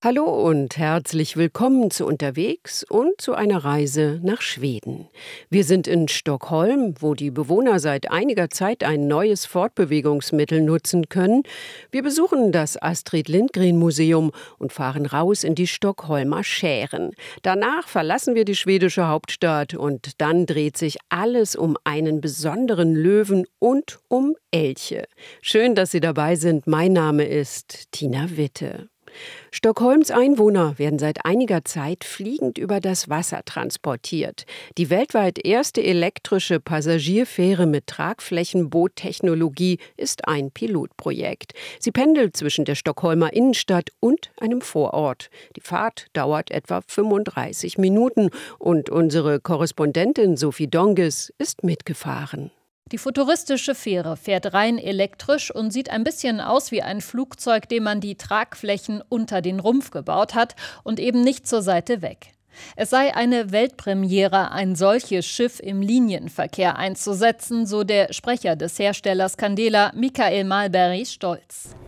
Hallo und herzlich willkommen zu Unterwegs und zu einer Reise nach Schweden. Wir sind in Stockholm, wo die Bewohner seit einiger Zeit ein neues Fortbewegungsmittel nutzen können. Wir besuchen das Astrid Lindgren Museum und fahren raus in die Stockholmer Schären. Danach verlassen wir die schwedische Hauptstadt und dann dreht sich alles um einen besonderen Löwen und um Elche. Schön, dass Sie dabei sind. Mein Name ist Tina Witte. Stockholms Einwohner werden seit einiger Zeit fliegend über das Wasser transportiert. Die weltweit erste elektrische Passagierfähre mit Tragflächenboottechnologie ist ein Pilotprojekt. Sie pendelt zwischen der Stockholmer Innenstadt und einem Vorort. Die Fahrt dauert etwa 35 Minuten und unsere Korrespondentin Sophie Donges ist mitgefahren. Die futuristische Fähre fährt rein elektrisch und sieht ein bisschen aus wie ein Flugzeug, dem man die Tragflächen unter den Rumpf gebaut hat und eben nicht zur Seite weg. Es sei eine Weltpremiere, ein solches Schiff im Linienverkehr einzusetzen, so der Sprecher des Herstellers Candela, Mikael Malberg, stolz.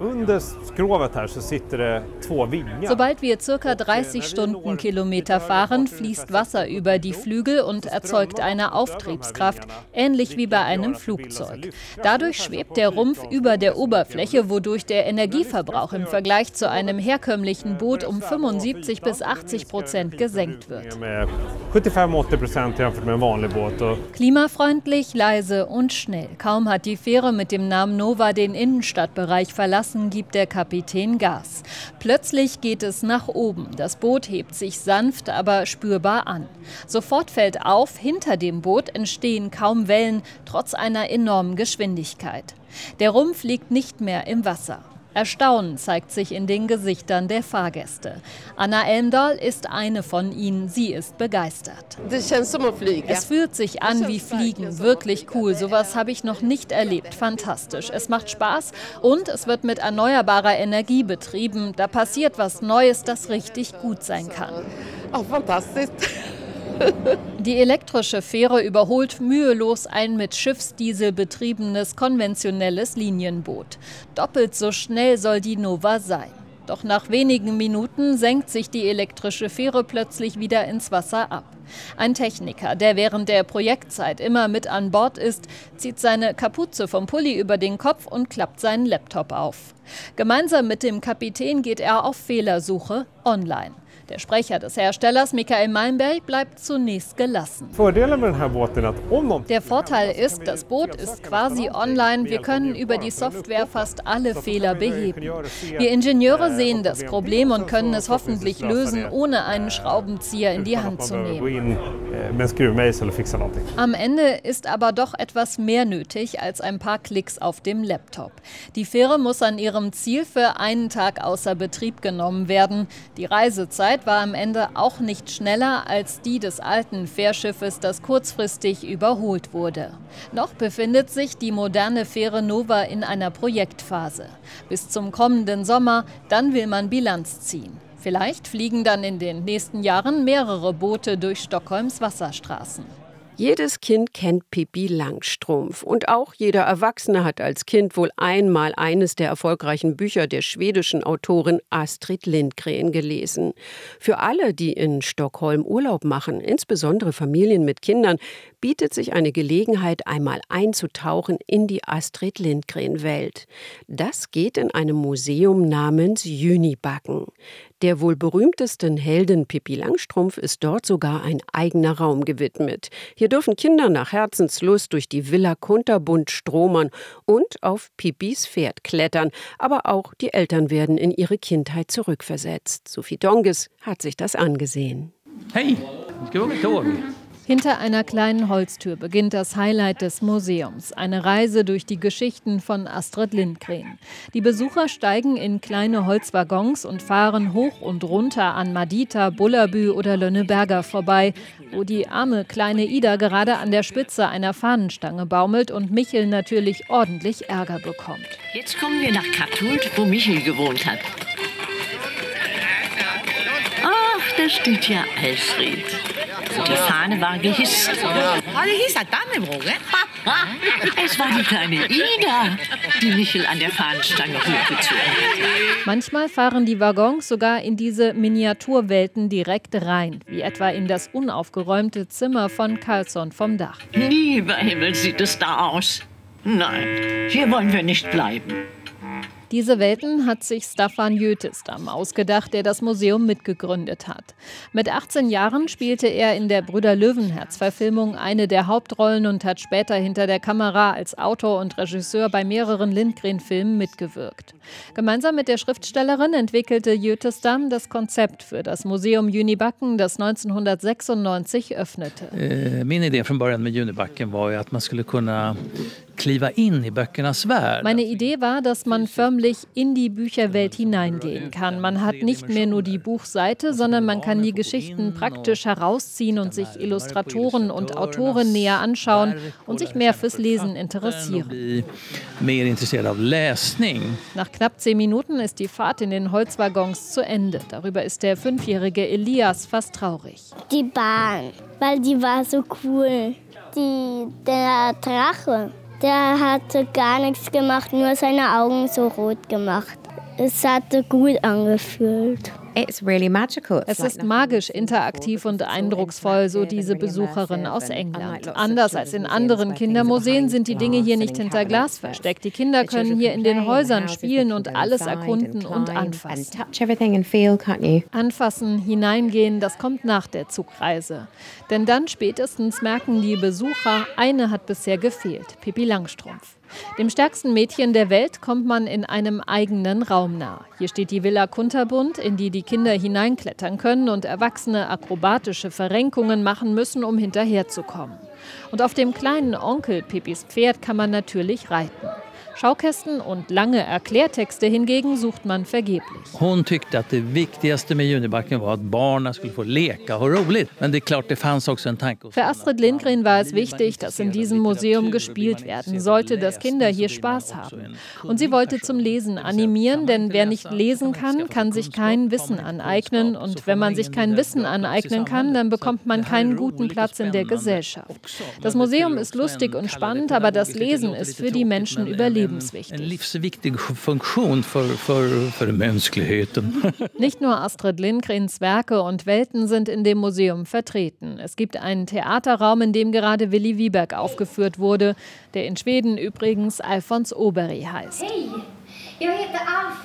Sobald wir ca. 30 Stundenkilometer fahren, fließt Wasser über die Flügel und erzeugt eine Auftriebskraft, ähnlich wie bei einem Flugzeug. Dadurch schwebt der Rumpf über der Oberfläche, wodurch der Energieverbrauch im Vergleich zu einem herkömmlichen Boot um 75-80% gesenkt wird. Klimafreundlich, leise und schnell. Kaum hat die Fähre mit dem Namen Nova den Innenstadtbereich verlassen, gibt der Kapitän Gas. Plötzlich geht es nach oben. Das Boot hebt sich sanft, aber spürbar an. Sofort fällt auf, hinter dem Boot entstehen kaum Wellen, trotz einer enormen Geschwindigkeit. Der Rumpf liegt nicht mehr im Wasser. Erstaunen zeigt sich in den Gesichtern der Fahrgäste. Anna Elmdahl ist eine von ihnen. Sie ist begeistert. Es fühlt sich an wie Fliegen. Wirklich cool. Sowas habe ich noch nicht erlebt. Fantastisch. Es macht Spaß und es wird mit erneuerbarer Energie betrieben. Da passiert was Neues, das richtig gut sein kann. Oh, fantastisch. Die elektrische Fähre überholt mühelos ein mit Schiffsdiesel betriebenes konventionelles Linienboot. Doppelt so schnell soll die Nova sein. Doch nach wenigen Minuten senkt sich die elektrische Fähre plötzlich wieder ins Wasser ab. Ein Techniker, der während der Projektzeit immer mit an Bord ist, zieht seine Kapuze vom Pulli über den Kopf und klappt seinen Laptop auf. Gemeinsam mit dem Kapitän geht er auf Fehlersuche online. Der Sprecher des Herstellers, Mikael Malmberg, bleibt zunächst gelassen. Der Vorteil ist, das Boot ist quasi online. Wir können über die Software fast alle Fehler beheben. Wir Ingenieure sehen das Problem und können es hoffentlich lösen, ohne einen Schraubenzieher in die Hand zu nehmen. Am Ende ist aber doch etwas mehr nötig als ein paar Klicks auf dem Laptop. Die Fähre muss an ihrem Ziel für einen Tag außer Betrieb genommen werden. Die Reisezeit war am Ende auch nicht schneller als die des alten Fährschiffes, das kurzfristig überholt wurde. Noch befindet sich die moderne Fähre Nova in einer Projektphase. Bis zum kommenden Sommer, dann will man Bilanz ziehen. Vielleicht fliegen dann in den nächsten Jahren mehrere Boote durch Stockholms Wasserstraßen. Jedes Kind kennt Pippi Langstrumpf und auch jeder Erwachsene hat als Kind wohl einmal eines der erfolgreichen Bücher der schwedischen Autorin Astrid Lindgren gelesen. Für alle, die in Stockholm Urlaub machen, insbesondere Familien mit Kindern, bietet sich eine Gelegenheit, einmal einzutauchen in die Astrid Lindgren-Welt. Das geht in einem Museum namens Junibacken. Der wohl berühmtesten Heldin Pippi Langstrumpf ist dort sogar ein eigener Raum gewidmet. Hier dürfen Kinder nach Herzenslust durch die Villa Kunterbund stromern und auf Pippis Pferd klettern. Aber auch die Eltern werden in ihre Kindheit zurückversetzt. Sophie Donges hat sich das angesehen. Hey, ska vi åka tåg? Hinter einer kleinen Holztür beginnt das Highlight des Museums, eine Reise durch die Geschichten von Astrid Lindgren. Die Besucher steigen in kleine Holzwaggons und fahren hoch und runter an Madita, Bullerbü oder Lönneberger vorbei, wo die arme kleine Ida gerade an der Spitze einer Fahnenstange baumelt und Michel natürlich ordentlich Ärger bekommt. Jetzt kommen wir nach Kattult, wo Michel gewohnt hat. Ach, da steht ja Alfred. Die Fahne war gehisst. Har du hissat Dannebrog? Es war die kleine Ida, die Michel an der Fahnenstange hochgezogen hat. Manchmal fahren die Waggons sogar in diese Miniaturwelten direkt rein, wie etwa in das unaufgeräumte Zimmer von Carlsson vom Dach. Lieber Himmel, sieht es da aus. Nein, hier wollen wir nicht bleiben. Diese Welten hat sich Staffan Götestam ausgedacht, der das Museum mitgegründet hat. Mit 18 Jahren spielte er in der Brüder Löwenherz-Verfilmung eine der Hauptrollen und hat später hinter der Kamera als Autor und Regisseur bei mehreren Lindgren-Filmen mitgewirkt. Gemeinsam mit der Schriftstellerin entwickelte Götestam das Konzept für das Museum Junibacken, das 1996 öffnete. Min idé från början med Junibacken var ju att man skulle kunna kliva in i böckernas värld. Meine Idee war, dass man förmlich in die Bücherwelt hineingehen kann. Man hat nicht mehr nur die Buchseite, sondern man kann die Geschichten praktisch herausziehen und sich Illustratoren und Autoren näher anschauen und sich mehr fürs Lesen interessieren. Mer intresserad av läsning. Nach knapp 10 Minuten ist die Fahrt in den Holzwaggons zu Ende. Darüber ist der 5-jährige Elias fast traurig. Die Bahn, weil die war so cool. Der Drache, der hatte gar nichts gemacht, nur seine Augen so rot gemacht. Es hatte gut angefühlt. Es ist magisch, interaktiv und eindrucksvoll, so diese Besucherin aus England. Anders als in anderen Kindermuseen sind die Dinge hier nicht hinter Glas versteckt. Die Kinder können hier in den Häusern spielen und alles erkunden und anfassen. Anfassen, hineingehen, das kommt nach der Zugreise. Denn dann spätestens merken die Besucher, eine hat bisher gefehlt, Pippi Langstrumpf. Dem stärksten Mädchen der Welt kommt man in einem eigenen Raum nah. Hier steht die Villa Kunterbund, in die die Kinder hineinklettern können und Erwachsene akrobatische Verrenkungen machen müssen, um hinterherzukommen. Und auf dem kleinen Onkel Pippis Pferd kann man natürlich reiten. Schaukästen und lange Erklärtexte hingegen sucht man vergeblich. Hon tyckte att det viktigaste med Junibacken var att barnen skulle få leka och roligt. Men det är klart, det fanns också en tanke. Für Astrid Lindgren war es wichtig, dass in diesem Museum gespielt werden sollte, dass Kinder hier Spaß haben. Und sie wollte zum Lesen animieren, denn wer nicht lesen kann, kann sich kein Wissen aneignen. Und wenn man sich kein Wissen aneignen kann, dann bekommt man keinen guten Platz in der Gesellschaft. Das Museum ist lustig und spannend, aber das Lesen ist für die Menschen überlebenswichtig. En livsviktig funktion för mänskligheten. Nicht nur Astrid Lindgrens Werke und Welten sind in dem Museum vertreten. Es gibt einen Theaterraum, in dem gerade Willy Wieberg aufgeführt wurde, der in Schweden übrigens Alfons Åberg heißt. Hey, jag heter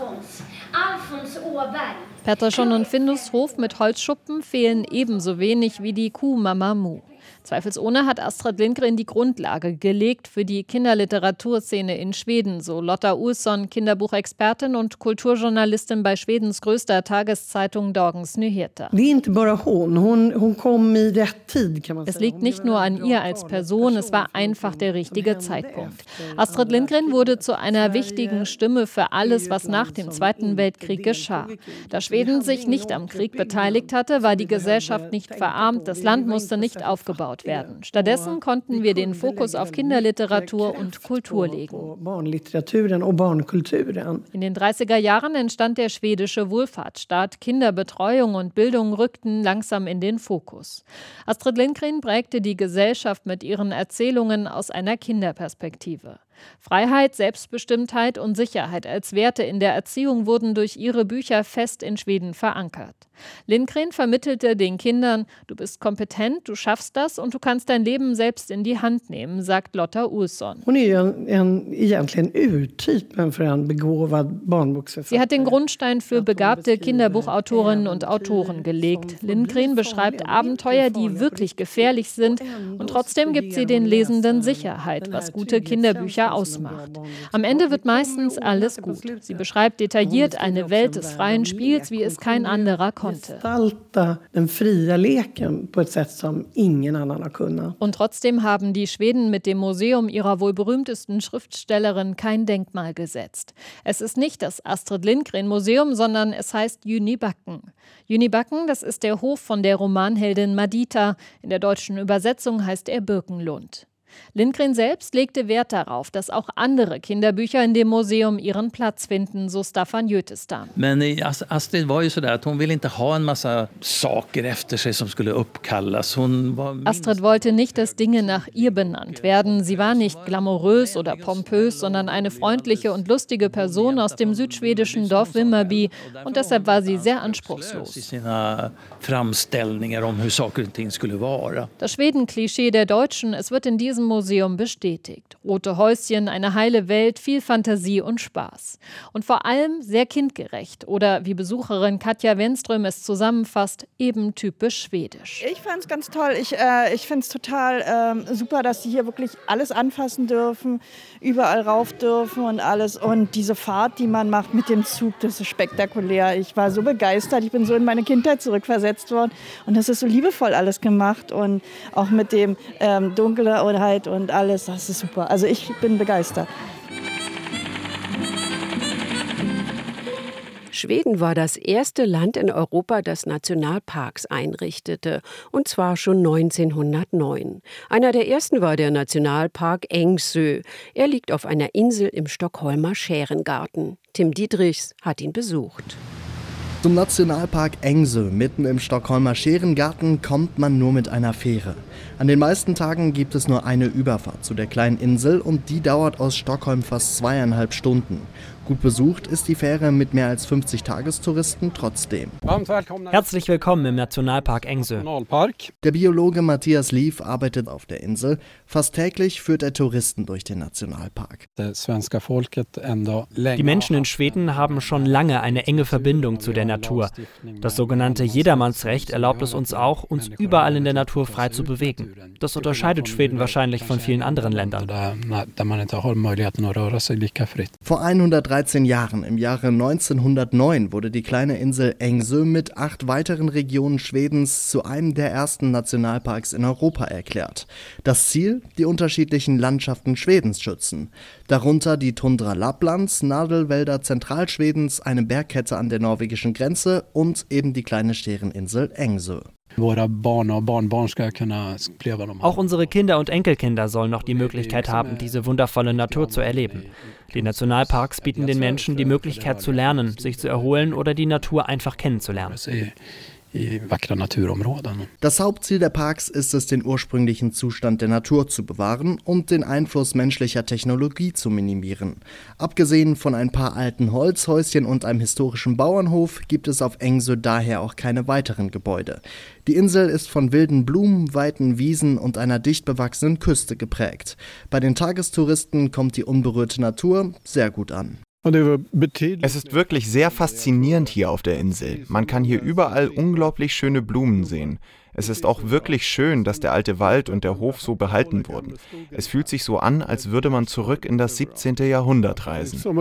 Alfons Åberg. Pettersson und Findus Hof mit Holzschuppen fehlen ebenso wenig wie die Kuh Mama Mu. Zweifelsohne hat Astrid Lindgren die Grundlage gelegt für die Kinderliteraturszene in Schweden, so Lotta Olsson, Kinderbuchexpertin und Kulturjournalistin bei Schwedens größter Tageszeitung Dagens Nyheter. Es liegt nicht nur an ihr als Person, es war einfach der richtige Zeitpunkt. Astrid Lindgren wurde zu einer wichtigen Stimme für alles, was nach dem Zweiten Weltkrieg geschah. Da Schweden sich nicht am Krieg beteiligt hatte, war die Gesellschaft nicht verarmt, das Land musste nicht aufgebaut werden. Stattdessen konnten wir den Fokus auf Kinderliteratur und Kultur legen. In den 30er Jahren entstand der schwedische Wohlfahrtsstaat. Kinderbetreuung und Bildung rückten langsam in den Fokus. Astrid Lindgren prägte die Gesellschaft mit ihren Erzählungen aus einer Kinderperspektive. Freiheit, Selbstbestimmtheit und Sicherheit als Werte in der Erziehung wurden durch ihre Bücher fest in Schweden verankert. Lindgren vermittelte den Kindern, du bist kompetent, du schaffst das und du kannst dein Leben selbst in die Hand nehmen, sagt Lotta Olsson. Sie hat den Grundstein für begabte Kinderbuchautorinnen und Autoren gelegt. Lindgren beschreibt Abenteuer, die wirklich gefährlich sind und trotzdem gibt sie den Lesenden Sicherheit, was gute Kinderbücher ausmacht. Am Ende wird meistens alles gut. Sie beschreibt detailliert eine Welt des freien Spiels, wie es kein anderer konnte. Und trotzdem haben die Schweden mit dem Museum ihrer wohl berühmtesten Schriftstellerin kein Denkmal gesetzt. Es ist nicht das Astrid Lindgren Museum, sondern es heißt Junibacken. Junibacken, das ist der Hof von der Romanheldin Madita. In der deutschen Übersetzung heißt er Birkenlund. Lindgren selbst legte Wert darauf, dass auch andere Kinderbücher in dem Museum ihren Platz finden, so Staffan Götestam. Men Astrid var ju sådär att hon ville inte ha en massa saker efter sig som skulle uppkallas. Astrid wollte nicht, dass Dinge nach ihr benannt werden. Sie war nicht glamourös oder pompös, sondern eine freundliche und lustige Person aus dem südschwedischen Dorf Vimmerby. Und deshalb war sie sehr anspruchslos. Das Schweden-Klischee der Deutschen, es wird in diesem Museum bestätigt. Rote Häuschen, eine heile Welt, viel Fantasie und Spaß. Und vor allem sehr kindgerecht oder, wie Besucherin Katja Wenström es zusammenfasst, eben typisch schwedisch. Ich fand es ganz toll. Ich finde es total super, dass sie hier wirklich alles anfassen dürfen, überall rauf dürfen und alles. Und diese Fahrt, die man macht mit dem Zug, das ist spektakulär. Ich war so begeistert. Ich bin so in meine Kindheit zurückversetzt worden. Und das ist so liebevoll alles gemacht. Und auch mit dem Dunkelheit und alles, das ist super. Also ich bin begeistert. Schweden war das erste Land in Europa, das Nationalparks einrichtete, und zwar schon 1909. Einer der ersten war der Nationalpark Ängsö. Er liegt auf einer Insel im Stockholmer Schärengarten. Tim Dietrichs hat ihn besucht. Zum Nationalpark Ängsö mitten im Stockholmer Schärengarten kommt man nur mit einer Fähre. An den meisten Tagen gibt es nur eine Überfahrt zu der kleinen Insel und die dauert aus Stockholm fast 2,5 Stunden. Gut besucht ist die Fähre mit mehr als 50 Tagestouristen trotzdem. Herzlich willkommen im Nationalpark Ängsö. Der Biologe Mattias Lief arbeitet auf der Insel. Fast täglich führt er Touristen durch den Nationalpark. Die Menschen in Schweden haben schon lange eine enge Verbindung zu der Natur. Das sogenannte Jedermannsrecht erlaubt es uns auch, uns überall in der Natur frei zu bewegen. Das unterscheidet Schweden wahrscheinlich von vielen anderen Ländern. Vor 113 Jahren, im Jahre 1909, wurde die kleine Insel Ängsö mit 8 weiteren Regionen Schwedens zu einem der ersten Nationalparks in Europa erklärt. Das Ziel? Die unterschiedlichen Landschaften Schwedens schützen. Darunter die Tundra Lapplands, Nadelwälder Zentralschwedens, eine Bergkette an der norwegischen Grenze und eben die kleine Schäreninsel Ängsö. Auch unsere Kinder und Enkelkinder sollen noch die Möglichkeit haben, diese wundervolle Natur zu erleben. Die Nationalparks bieten den Menschen die Möglichkeit zu lernen, sich zu erholen oder die Natur einfach kennenzulernen. Das Hauptziel der Parks ist es, den ursprünglichen Zustand der Natur zu bewahren und den Einfluss menschlicher Technologie zu minimieren. Abgesehen von ein paar alten Holzhäuschen und einem historischen Bauernhof gibt es auf Ängsö daher auch keine weiteren Gebäude. Die Insel ist von wilden Blumen, weiten Wiesen und einer dicht bewachsenen Küste geprägt. Bei den Tagestouristen kommt die unberührte Natur sehr gut an. Es ist wirklich sehr faszinierend hier auf der Insel. Man kann hier überall unglaublich schöne Blumen sehen. Es ist auch wirklich schön, dass der alte Wald und der Hof so behalten wurden. Es fühlt sich so an, als würde man zurück in das 17. Jahrhundert reisen. Ich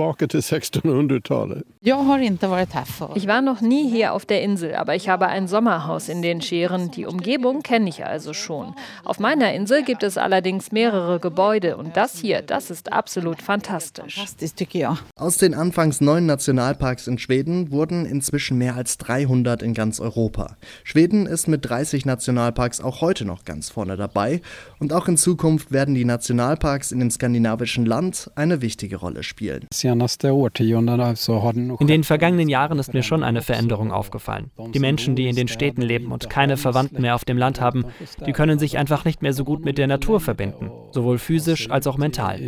war noch nie hier auf der Insel, aber ich habe ein Sommerhaus in den Schären. Die Umgebung kenne ich also schon. Auf meiner Insel gibt es allerdings mehrere Gebäude und das hier, das ist absolut fantastisch. Aus den anfangs 9 Nationalparks in Schweden wurden inzwischen mehr als 300 in ganz Europa. Schweden ist mit 30 Nationalparks auch heute noch ganz vorne dabei und auch in Zukunft werden die Nationalparks in dem skandinavischen Land eine wichtige Rolle spielen. In den vergangenen Jahren ist mir schon eine Veränderung aufgefallen. Die Menschen, die in den Städten leben und keine Verwandten mehr auf dem Land haben, die können sich einfach nicht mehr so gut mit der Natur verbinden, sowohl physisch als auch mental.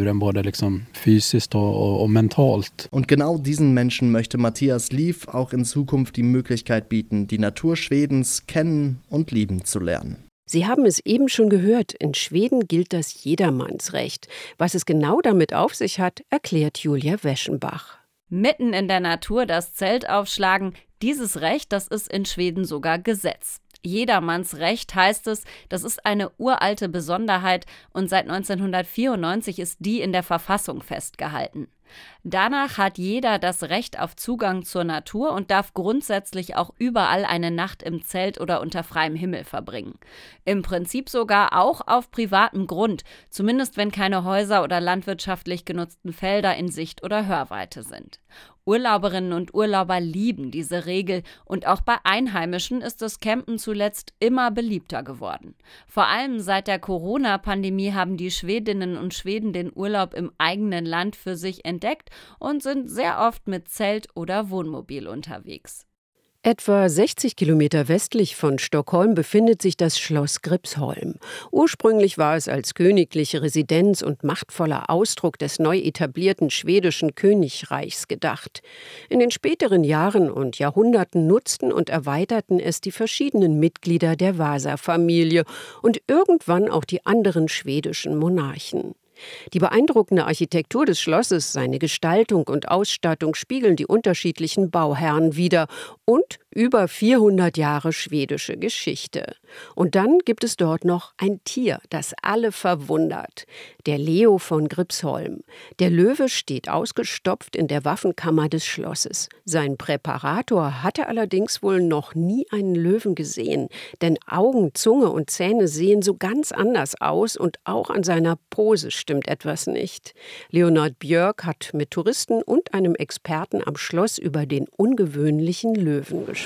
Und genau diesen Menschen möchte Mattias Lief auch in Zukunft die Möglichkeit bieten, die Natur Schwedens kennen und lieben zu lernen. Sie haben es eben schon gehört, in Schweden gilt das Jedermannsrecht. Was es genau damit auf sich hat, erklärt Julia Weschenbach. Mitten in der Natur das Zelt aufschlagen, dieses Recht, das ist in Schweden sogar Gesetz. Jedermannsrecht heißt es, das ist eine uralte Besonderheit und seit 1994 ist die in der Verfassung festgehalten. Danach hat jeder das Recht auf Zugang zur Natur und darf grundsätzlich auch überall eine Nacht im Zelt oder unter freiem Himmel verbringen. Im Prinzip sogar auch auf privatem Grund, zumindest wenn keine Häuser oder landwirtschaftlich genutzten Felder in Sicht oder Hörweite sind. Urlauberinnen und Urlauber lieben diese Regel und auch bei Einheimischen ist das Campen zuletzt immer beliebter geworden. Vor allem seit der Corona-Pandemie haben die Schwedinnen und Schweden den Urlaub im eigenen Land für sich entdeckt und sind sehr oft mit Zelt oder Wohnmobil unterwegs. Etwa 60 Kilometer westlich von Stockholm befindet sich das Schloss Gripsholm. Ursprünglich war es als königliche Residenz und machtvoller Ausdruck des neu etablierten schwedischen Königreichs gedacht. In den späteren Jahren und Jahrhunderten nutzten und erweiterten es die verschiedenen Mitglieder der Vasa-Familie und irgendwann auch die anderen schwedischen Monarchen. Die beeindruckende Architektur des Schlosses, seine Gestaltung und Ausstattung spiegeln die unterschiedlichen Bauherren wider und über 400 Jahre schwedische Geschichte. Und dann gibt es dort noch ein Tier, das alle verwundert. Der Leo von Gripsholm. Der Löwe steht ausgestopft in der Waffenkammer des Schlosses. Sein Präparator hatte allerdings wohl noch nie einen Löwen gesehen, denn Augen, Zunge und Zähne sehen so ganz anders aus und auch an seiner Pose stimmt etwas nicht. Leonard Björk hat mit Touristen und einem Experten am Schloss über den ungewöhnlichen Löwen gesprochen.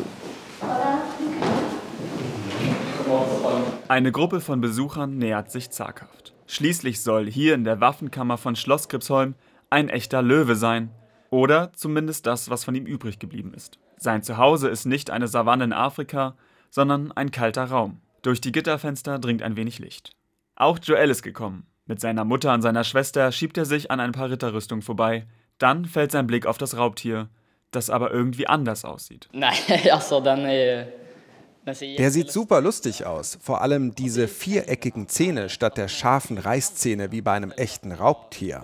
Eine Gruppe von Besuchern nähert sich zaghaft. Schließlich soll hier in der Waffenkammer von Schloss Gripsholm ein echter Löwe sein. Oder zumindest das, was von ihm übrig geblieben ist. Sein Zuhause ist nicht eine Savanne in Afrika, sondern ein kalter Raum. Durch die Gitterfenster dringt ein wenig Licht. Auch Joel ist gekommen. Mit seiner Mutter und seiner Schwester schiebt er sich an ein paar Ritterrüstungen vorbei. Dann fällt sein Blick auf das Raubtier, das aber irgendwie anders aussieht. Der sieht super lustig aus. Vor allem diese viereckigen Zähne statt der scharfen Reißzähne wie bei einem echten Raubtier.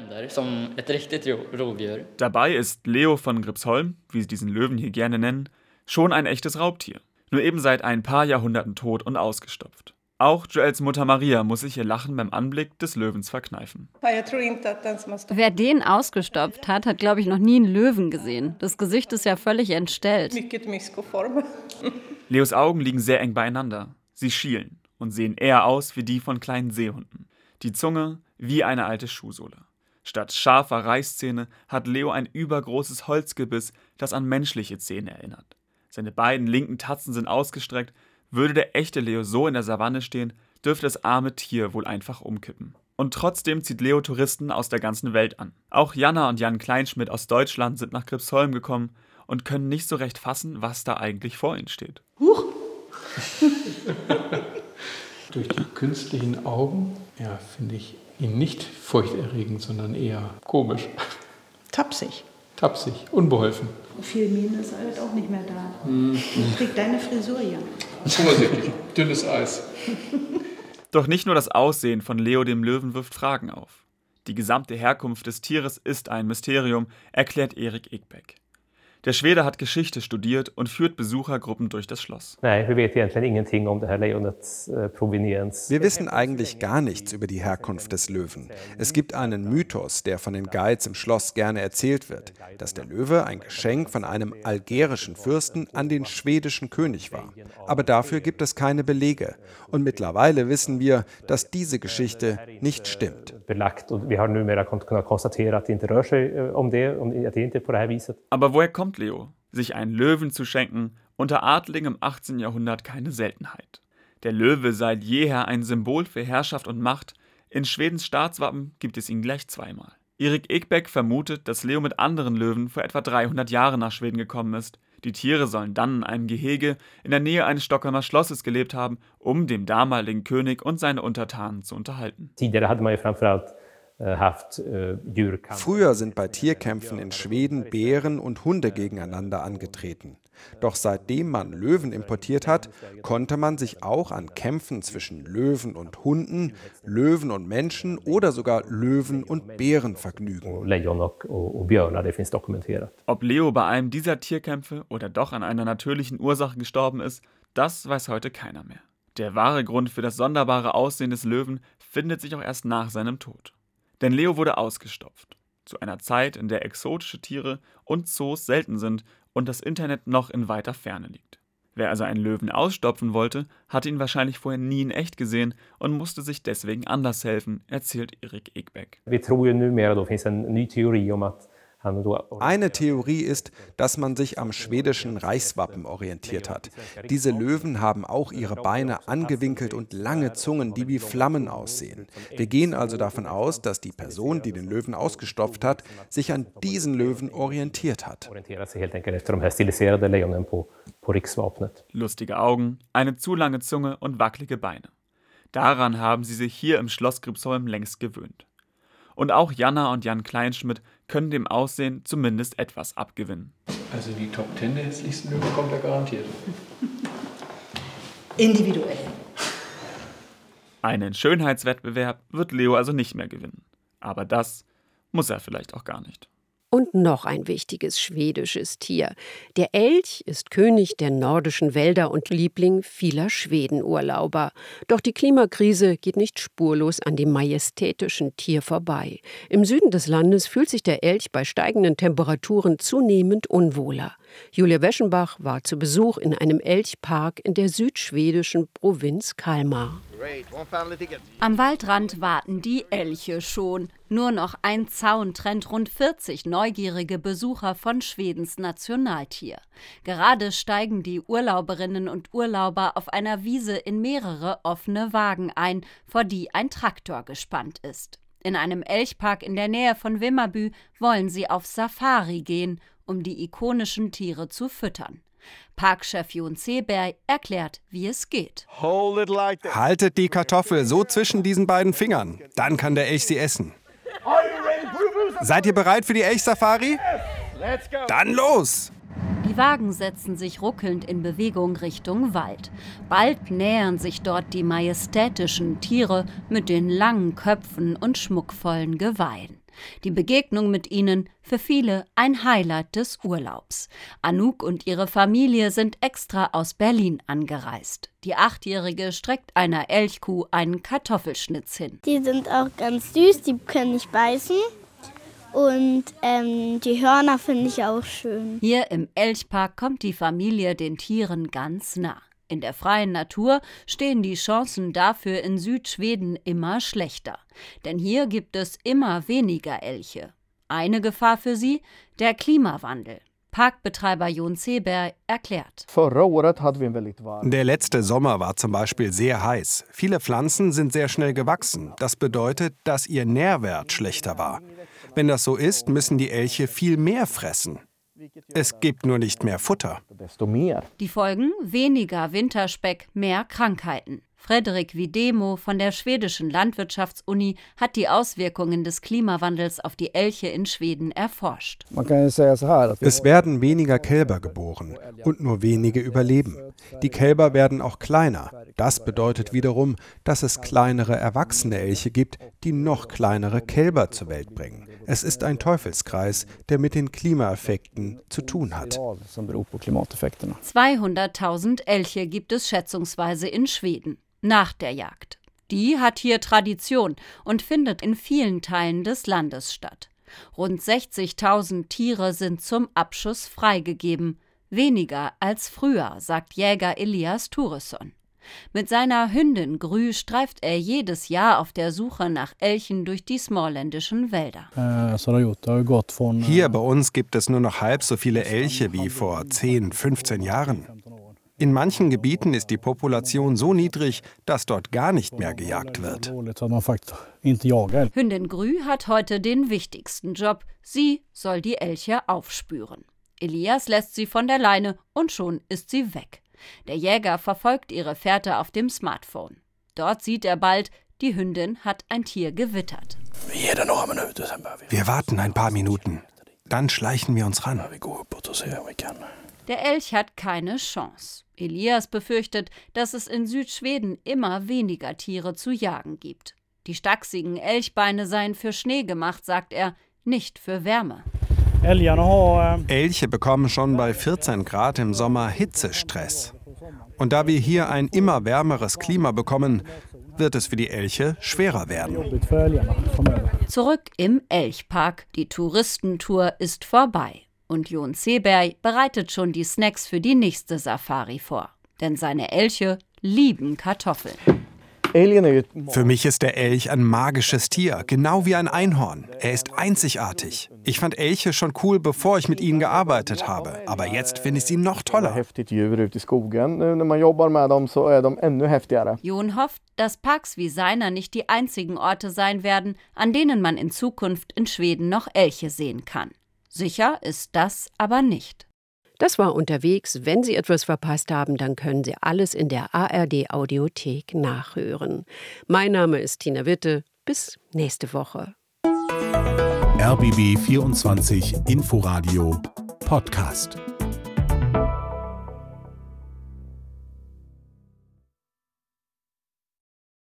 Dabei ist Leo von Gripsholm, wie sie diesen Löwen hier gerne nennen, schon ein echtes Raubtier. Nur eben seit ein paar Jahrhunderten tot und ausgestopft. Auch Joels Mutter Maria muss sich ihr Lachen beim Anblick des Löwens verkneifen. Wer den ausgestopft hat, hat, glaube ich, noch nie einen Löwen gesehen. Das Gesicht ist ja völlig entstellt. Leos Augen liegen sehr eng beieinander. Sie schielen und sehen eher aus wie die von kleinen Seehunden. Die Zunge wie eine alte Schuhsohle. Statt scharfer Reißzähne hat Leo ein übergroßes Holzgebiss, das an menschliche Zähne erinnert. Seine beiden linken Tatzen sind ausgestreckt. Würde der echte Leo so in der Savanne stehen, dürfte das arme Tier wohl einfach umkippen. Und trotzdem zieht Leo Touristen aus der ganzen Welt an. Auch Jana und Jan Kleinschmidt aus Deutschland sind nach Gripsholm gekommen und können nicht so recht fassen, was da eigentlich vor ihnen steht. Huch! Durch die künstlichen Augen, ja, finde ich ihn nicht furchterregend, sondern eher komisch. Tapsig. Tapsig, unbeholfen. Viel Miene ist halt auch nicht mehr da. Ich krieg deine Frisur ja. Vorsichtig, dünnes Eis. Doch nicht nur das Aussehen von Leo dem Löwen wirft Fragen auf. Die gesamte Herkunft des Tieres ist ein Mysterium, erklärt Erik Ekbeck. Der Schwede hat Geschichte studiert und führt Besuchergruppen durch das Schloss. Wir wissen eigentlich gar nichts über die Herkunft des Löwen. Es gibt einen Mythos, der von den Guides im Schloss gerne erzählt wird, dass der Löwe ein Geschenk von einem algerischen Fürsten an den schwedischen König war. Aber dafür gibt es keine Belege. Und mittlerweile wissen wir, dass diese Geschichte nicht stimmt. Aber woher kommt Leo? Sich einen Löwen zu schenken, unter Adligen im 18. Jahrhundert keine Seltenheit. Der Löwe seit jeher ein Symbol für Herrschaft und Macht. In Schwedens Staatswappen gibt es ihn gleich zweimal. Erik Ekbeck vermutet, dass Leo mit anderen Löwen vor etwa 300 Jahren nach Schweden gekommen ist. Die Tiere sollen dann in einem Gehege in der Nähe eines Stockholmer Schlosses gelebt haben, um den damaligen König und seine Untertanen zu unterhalten. Früher sind bei Tierkämpfen in Schweden Bären und Hunde gegeneinander angetreten. Doch seitdem man Löwen importiert hat, konnte man sich auch an Kämpfen zwischen Löwen und Hunden, Löwen und Menschen oder sogar Löwen und Bären vergnügen. Ob Leo bei einem dieser Tierkämpfe oder doch an einer natürlichen Ursache gestorben ist, das weiß heute keiner mehr. Der wahre Grund für das sonderbare Aussehen des Löwen findet sich auch erst nach seinem Tod. Denn Leo wurde ausgestopft, zu einer Zeit, in der exotische Tiere und Zoos selten sind und das Internet noch in weiter Ferne liegt. Wer also einen Löwen ausstopfen wollte, hatte ihn wahrscheinlich vorher nie in echt gesehen und musste sich deswegen anders helfen, erzählt Erik Ekbeck. Wir tror ju numera, då finns en ny teori om att Eine Theorie ist, dass man sich am schwedischen Reichswappen orientiert hat. Diese Löwen haben auch ihre Beine angewinkelt und lange Zungen, die wie Flammen aussehen. Wir gehen also davon aus, dass die Person, die den Löwen ausgestopft hat, sich an diesen Löwen orientiert hat. Lustige Augen, eine zu lange Zunge und wackelige Beine. Daran haben sie sich hier im Schloss Gripsholm längst gewöhnt. Und auch Jana und Jan Kleinschmidt können dem Aussehen zumindest etwas abgewinnen. Also die Top 10 der hässlichsten Löwen kommt da garantiert. Individuell. Einen Schönheitswettbewerb wird Leo also nicht mehr gewinnen. Aber das muss er vielleicht auch gar nicht. Und noch ein wichtiges schwedisches Tier. Der Elch ist König der nordischen Wälder und Liebling vieler Schwedenurlauber. Doch die Klimakrise geht nicht spurlos an dem majestätischen Tier vorbei. Im Süden des Landes fühlt sich der Elch bei steigenden Temperaturen zunehmend unwohler. Julia Weschenbach war zu Besuch in einem Elchpark in der südschwedischen Provinz Kalmar. Am Waldrand warten die Elche schon. Nur noch ein Zaun trennt rund 40 neugierige Besucher von Schwedens Nationaltier. Gerade steigen die Urlauberinnen und Urlauber auf einer Wiese in mehrere offene Wagen ein, vor die ein Traktor gespannt ist. In einem Elchpark in der Nähe von Vimmerby wollen sie auf Safari gehen, um die ikonischen Tiere zu füttern. Parkchef Jon Seberg erklärt, wie es geht. Haltet die Kartoffel so zwischen diesen beiden Fingern, dann kann der Elch sie essen. Seid ihr bereit für die Elchsafari? Dann los! Die Wagen setzen sich ruckelnd in Bewegung Richtung Wald. Bald nähern sich dort die majestätischen Tiere mit den langen Köpfen und schmuckvollen Geweihen. Die Begegnung mit ihnen für viele ein Highlight des Urlaubs. Anouk und ihre Familie sind extra aus Berlin angereist. Die 8-Jährige streckt einer Elchkuh einen Kartoffelschnitz hin. Die sind auch ganz süß, die können nicht beißen. Und die Hörner finde ich auch schön. Hier im Elchpark kommt die Familie den Tieren ganz nah. In der freien Natur stehen die Chancen dafür in Südschweden immer schlechter. Denn hier gibt es immer weniger Elche. Eine Gefahr für sie, der Klimawandel. Parkbetreiber Jon Seberg erklärt. Der letzte Sommer war zum Beispiel sehr heiß. Viele Pflanzen sind sehr schnell gewachsen. Das bedeutet, dass ihr Nährwert schlechter war. Wenn das so ist, müssen die Elche viel mehr fressen. Es gibt nur nicht mehr Futter. Die Folgen? Weniger Winterspeck, mehr Krankheiten. Fredrik Widemo von der schwedischen Landwirtschaftsuni hat die Auswirkungen des Klimawandels auf die Elche in Schweden erforscht. Es werden weniger Kälber geboren und nur wenige überleben. Die Kälber werden auch kleiner. Das bedeutet wiederum, dass es kleinere erwachsene Elche gibt, die noch kleinere Kälber zur Welt bringen. Es ist ein Teufelskreis, der mit den Klimaeffekten zu tun hat. 200.000 Elche gibt es schätzungsweise in Schweden. Nach der Jagd. Die hat hier Tradition und findet in vielen Teilen des Landes statt. Rund 60.000 Tiere sind zum Abschuss freigegeben. Weniger als früher, sagt Jäger Elias Turesson. Mit seiner Hündin Grü streift er jedes Jahr auf der Suche nach Elchen durch die smorländischen Wälder. Hier bei uns gibt es nur noch halb so viele Elche wie vor 10, 15 Jahren. In manchen Gebieten ist die Population so niedrig, dass dort gar nicht mehr gejagt wird. Hündin Grü hat heute den wichtigsten Job. Sie soll die Elche aufspüren. Elias lässt sie von der Leine und schon ist sie weg. Der Jäger verfolgt ihre Fährte auf dem Smartphone. Dort sieht er bald, die Hündin hat ein Tier gewittert. Wir warten ein paar Minuten. Dann schleichen wir uns ran. Der Elch hat keine Chance. Elias befürchtet, dass es in Südschweden immer weniger Tiere zu jagen gibt. Die stachsigen Elchbeine seien für Schnee gemacht, sagt er, nicht für Wärme. Elche bekommen schon bei 14 Grad im Sommer Hitzestress. Und da wir hier ein immer wärmeres Klima bekommen, wird es für die Elche schwerer werden. Zurück im Elchpark. Die Touristentour ist vorbei. Und Jon Seberg bereitet schon die Snacks für die nächste Safari vor. Denn seine Elche lieben Kartoffeln. Für mich ist der Elch ein magisches Tier, genau wie ein Einhorn. Er ist einzigartig. Ich fand Elche schon cool, bevor ich mit ihnen gearbeitet habe. Aber jetzt finde ich sie noch toller. Jon hofft, dass Parks wie seiner nicht die einzigen Orte sein werden, an denen man in Zukunft in Schweden noch Elche sehen kann. Sicher ist das aber nicht. Das war unterwegs. Wenn Sie etwas verpasst haben, dann können Sie alles in der ARD-Audiothek nachhören. Mein Name ist Tina Witte. Bis nächste Woche. RBB 24 Inforadio Podcast.